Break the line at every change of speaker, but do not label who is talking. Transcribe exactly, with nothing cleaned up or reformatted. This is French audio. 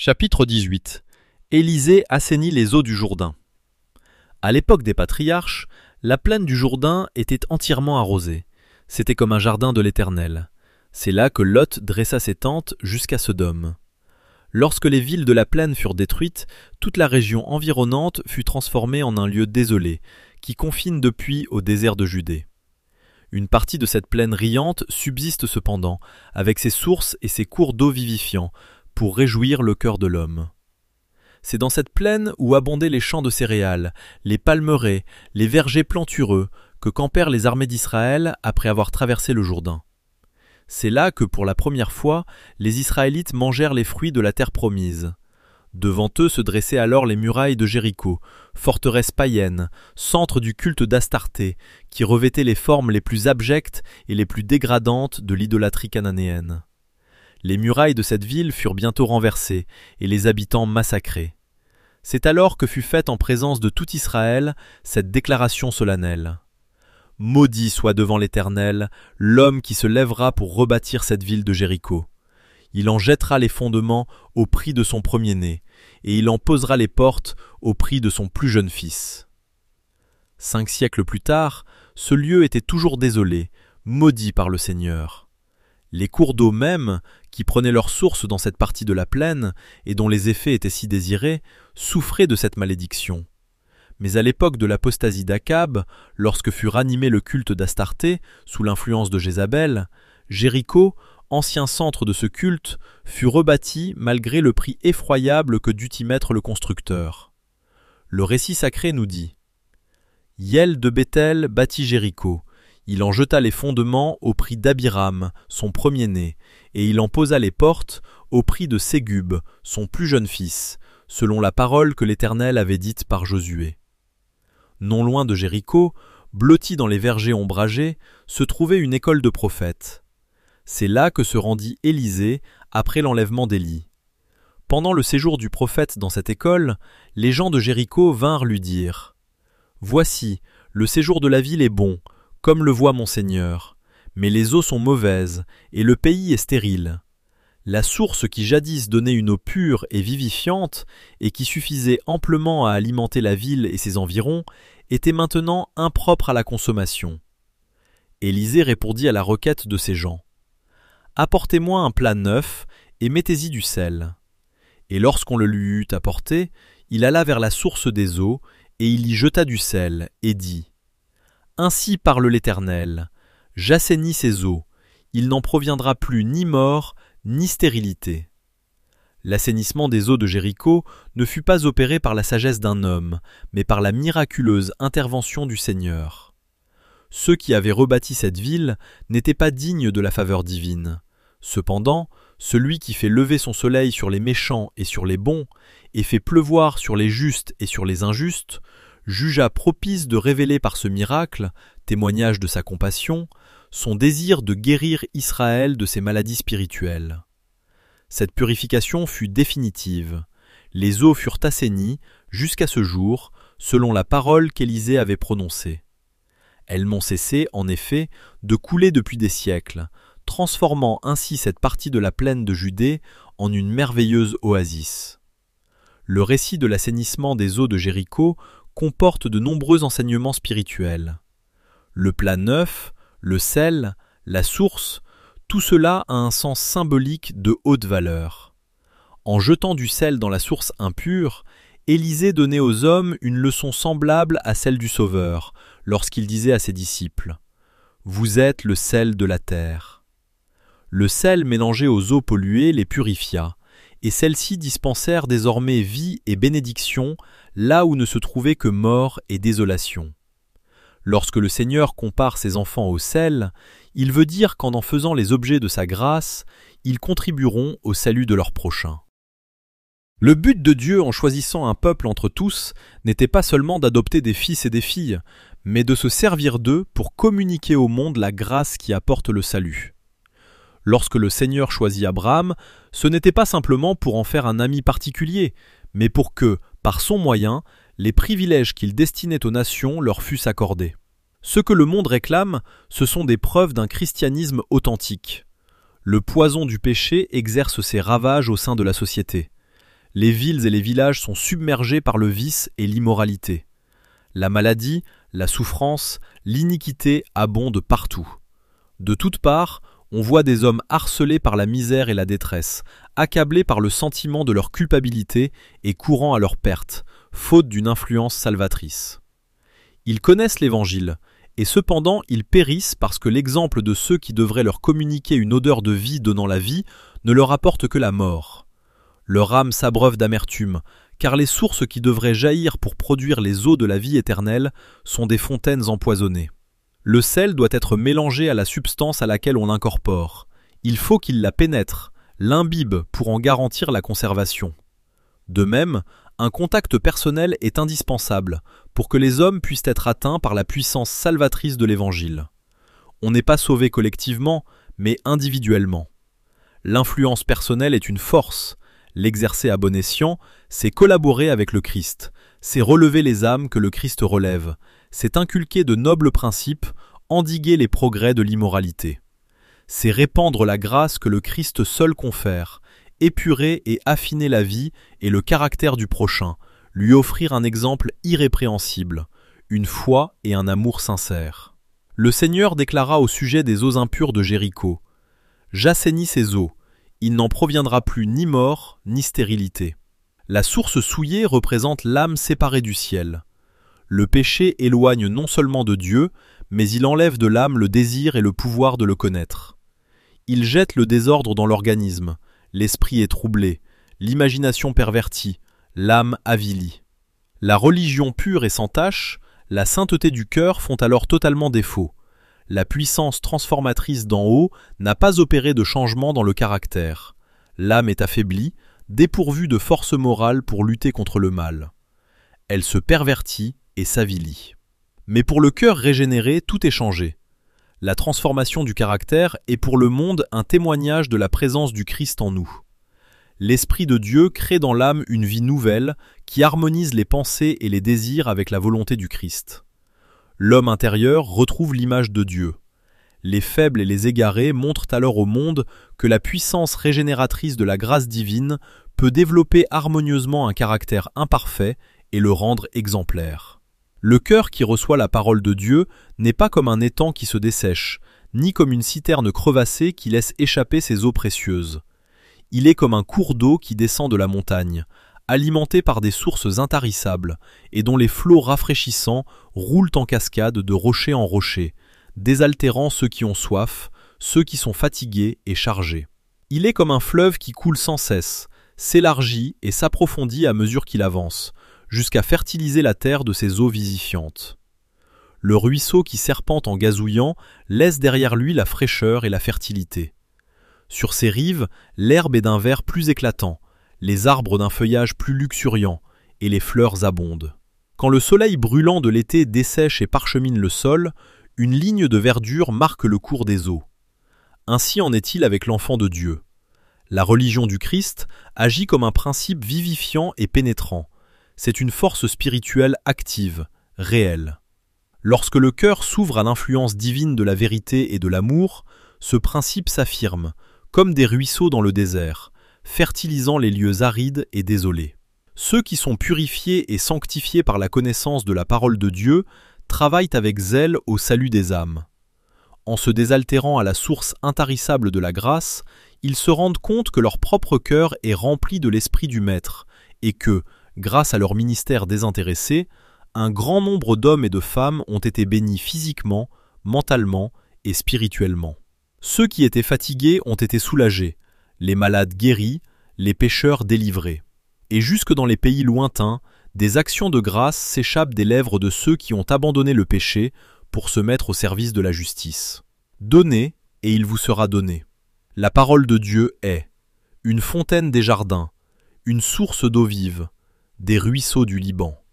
Chapitre dix-huit. Élisée assainit les eaux du Jourdain. À l'époque des patriarches, la plaine du Jourdain était entièrement arrosée. C'était comme un jardin de l'Éternel. C'est là que Lot dressa ses tentes jusqu'à Sodome. Lorsque les villes de la plaine furent détruites, toute la région environnante fut transformée en un lieu désolé, qui confine depuis au désert de Judée. Une partie de cette plaine riante subsiste cependant, avec ses sources et ses cours d'eau vivifiants, pour réjouir le cœur de l'homme. C'est dans cette plaine où abondaient les champs de céréales, les palmeraies, les vergers plantureux, que campèrent les armées d'Israël après avoir traversé le Jourdain. C'est là que, pour la première fois, les Israélites mangèrent les fruits de la terre promise. Devant eux se dressaient alors les murailles de Jéricho, forteresse païenne, centre du culte d'Astarté, qui revêtait les formes les plus abjectes et les plus dégradantes de l'idolâtrie cananéenne. Les murailles de cette ville furent bientôt renversées et les habitants massacrés. C'est alors que fut faite en présence de tout Israël cette déclaration solennelle. « Maudit soit devant l'Éternel l'homme qui se lèvera pour rebâtir cette ville de Jéricho. Il en jettera les fondements au prix de son premier-né, et il en posera les portes au prix de son plus jeune fils. » Cinq siècles plus tard, ce lieu était toujours désolé, maudit par le Seigneur. Les cours d'eau même, qui prenaient leur source dans cette partie de la plaine, et dont les effets étaient si désirés, souffraient de cette malédiction. Mais à l'époque de l'apostasie d'Akab, lorsque fut ranimé le culte d'Astarté, sous l'influence de Jézabel, Jéricho, ancien centre de ce culte, fut rebâti malgré le prix effroyable que dut y mettre le constructeur. Le récit sacré nous dit « Hiel de Béthel bâtit Jéricho. Il en jeta les fondements au prix d'Abiram, son premier-né, et il en posa les portes au prix de Ségub, son plus jeune fils, selon la parole que l'Éternel avait dite par Josué. » Non loin de Jéricho, blotti dans les vergers ombragés, se trouvait une école de prophètes. C'est là que se rendit Élisée après l'enlèvement d'Élie. Pendant le séjour du prophète dans cette école, les gens de Jéricho vinrent lui dire « Voici, le séjour de la ville est bon, comme le voit mon Seigneur, mais les eaux sont mauvaises, et le pays est stérile. La source qui jadis donnait une eau pure et vivifiante, et qui suffisait amplement à alimenter la ville et ses environs, était maintenant impropre à la consommation. » Élisée répondit à la requête de ces gens. « Apportez-moi un plat neuf, et mettez-y du sel. » Et lorsqu'on le lui eut apporté, il alla vers la source des eaux, et il y jeta du sel, et dit « Ainsi parle l'Éternel, j'assainis ces eaux, il n'en proviendra plus ni mort, ni stérilité. » L'assainissement des eaux de Jéricho ne fut pas opéré par la sagesse d'un homme, mais par la miraculeuse intervention du Seigneur. Ceux qui avaient rebâti cette ville n'étaient pas dignes de la faveur divine. Cependant, celui qui fait lever son soleil sur les méchants et sur les bons, et fait pleuvoir sur les justes et sur les injustes, jugea propice de révéler par ce miracle, témoignage de sa compassion, son désir de guérir Israël de ses maladies spirituelles. Cette purification fut définitive. Les eaux furent assainies jusqu'à ce jour, selon la parole qu'Élisée avait prononcée. Elles n'ont cessé, en effet, de couler depuis des siècles, transformant ainsi cette partie de la plaine de Judée en une merveilleuse oasis. Le récit de l'assainissement des eaux de Jéricho comporte de nombreux enseignements spirituels. Le plat neuf, le sel, la source, tout cela a un sens symbolique de haute valeur. En jetant du sel dans la source impure, Élisée donnait aux hommes une leçon semblable à celle du Sauveur, lorsqu'il disait à ses disciples « Vous êtes le sel de la terre ». Le sel mélangé aux eaux polluées les purifia, et celles-ci dispensèrent désormais vie et bénédiction là où ne se trouvait que mort et désolation. Lorsque le Seigneur compare ses enfants au sel, il veut dire qu'en en faisant les objets de sa grâce, ils contribueront au salut de leur prochain. Le but de Dieu en choisissant un peuple entre tous n'était pas seulement d'adopter des fils et des filles, mais de se servir d'eux pour communiquer au monde la grâce qui apporte le salut. Lorsque le Seigneur choisit Abraham, ce n'était pas simplement pour en faire un ami particulier, mais pour que, par son moyen, les privilèges qu'il destinait aux nations leur fussent accordés. Ce que le monde réclame, ce sont des preuves d'un christianisme authentique. Le poison du péché exerce ses ravages au sein de la société. Les villes et les villages sont submergés par le vice et l'immoralité. La maladie, la souffrance, l'iniquité abondent partout. De toutes parts, on voit des hommes harcelés par la misère et la détresse, accablés par le sentiment de leur culpabilité et courant à leur perte, faute d'une influence salvatrice. Ils connaissent l'Évangile, et cependant ils périssent parce que l'exemple de ceux qui devraient leur communiquer une odeur de vie donnant la vie ne leur apporte que la mort. Leur âme s'abreuve d'amertume, car les sources qui devraient jaillir pour produire les eaux de la vie éternelle sont des fontaines empoisonnées. Le sel doit être mélangé à la substance à laquelle on l'incorpore. Il faut qu'il la pénètre, l'imbibe pour en garantir la conservation. De même, un contact personnel est indispensable pour que les hommes puissent être atteints par la puissance salvatrice de l'Évangile. On n'est pas sauvé collectivement, mais individuellement. L'influence personnelle est une force. L'exercer à bon escient, c'est collaborer avec le Christ, c'est relever les âmes que le Christ relève, c'est inculquer de nobles principes, endiguer les progrès de l'immoralité. C'est répandre la grâce que le Christ seul confère, épurer et affiner la vie et le caractère du prochain, lui offrir un exemple irrépréhensible, une foi et un amour sincère. Le Seigneur déclara au sujet des eaux impures de Jéricho : « J'assainis ces eaux, il n'en proviendra plus ni mort ni stérilité. » La source souillée représente l'âme séparée du ciel. Le péché éloigne non seulement de Dieu, mais il enlève de l'âme le désir et le pouvoir de le connaître. Il jette le désordre dans l'organisme, l'esprit est troublé, l'imagination pervertie, l'âme avilie. La religion pure et sans tache, la sainteté du cœur font alors totalement défaut. La puissance transformatrice d'en haut n'a pas opéré de changement dans le caractère. L'âme est affaiblie, dépourvue de force morale pour lutter contre le mal. Elle se pervertit et s'avilit. Mais pour le cœur régénéré, tout est changé. La transformation du caractère est pour le monde un témoignage de la présence du Christ en nous. L'Esprit de Dieu crée dans l'âme une vie nouvelle qui harmonise les pensées et les désirs avec la volonté du Christ. L'homme intérieur retrouve l'image de Dieu. Les faibles et les égarés montrent alors au monde que la puissance régénératrice de la grâce divine peut développer harmonieusement un caractère imparfait et le rendre exemplaire. Le cœur qui reçoit la parole de Dieu n'est pas comme un étang qui se dessèche, ni comme une citerne crevassée qui laisse échapper ses eaux précieuses. Il est comme un cours d'eau qui descend de la montagne, alimenté par des sources intarissables, et dont les flots rafraîchissants roulent en cascade de rocher en rocher, désaltérant ceux qui ont soif, ceux qui sont fatigués et chargés. Il est comme un fleuve qui coule sans cesse, s'élargit et s'approfondit à mesure qu'il avance, jusqu'à fertiliser la terre de ses eaux vivifiantes. Le ruisseau qui serpente en gazouillant laisse derrière lui la fraîcheur et la fertilité. Sur ses rives, l'herbe est d'un vert plus éclatant, les arbres d'un feuillage plus luxuriant, et les fleurs abondent. Quand le soleil brûlant de l'été dessèche et parchemine le sol, une ligne de verdure marque le cours des eaux. Ainsi en est-il avec l'enfant de Dieu. La religion du Christ agit comme un principe vivifiant et pénétrant. C'est une force spirituelle active, réelle. Lorsque le cœur s'ouvre à l'influence divine de la vérité et de l'amour, ce principe s'affirme, comme des ruisseaux dans le désert, fertilisant les lieux arides et désolés. Ceux qui sont purifiés et sanctifiés par la connaissance de la parole de Dieu travaillent avec zèle au salut des âmes. En se désaltérant à la source intarissable de la grâce, ils se rendent compte que leur propre cœur est rempli de l'esprit du Maître et que, grâce à leur ministère désintéressé, un grand nombre d'hommes et de femmes ont été bénis physiquement, mentalement et spirituellement. Ceux qui étaient fatigués ont été soulagés, les malades guéris, les pécheurs délivrés. Et jusque dans les pays lointains, des actions de grâce s'échappent des lèvres de ceux qui ont abandonné le péché pour se mettre au service de la justice. Donnez, et il vous sera donné. La parole de Dieu est une fontaine des jardins, une source d'eau vive, des ruisseaux du Liban.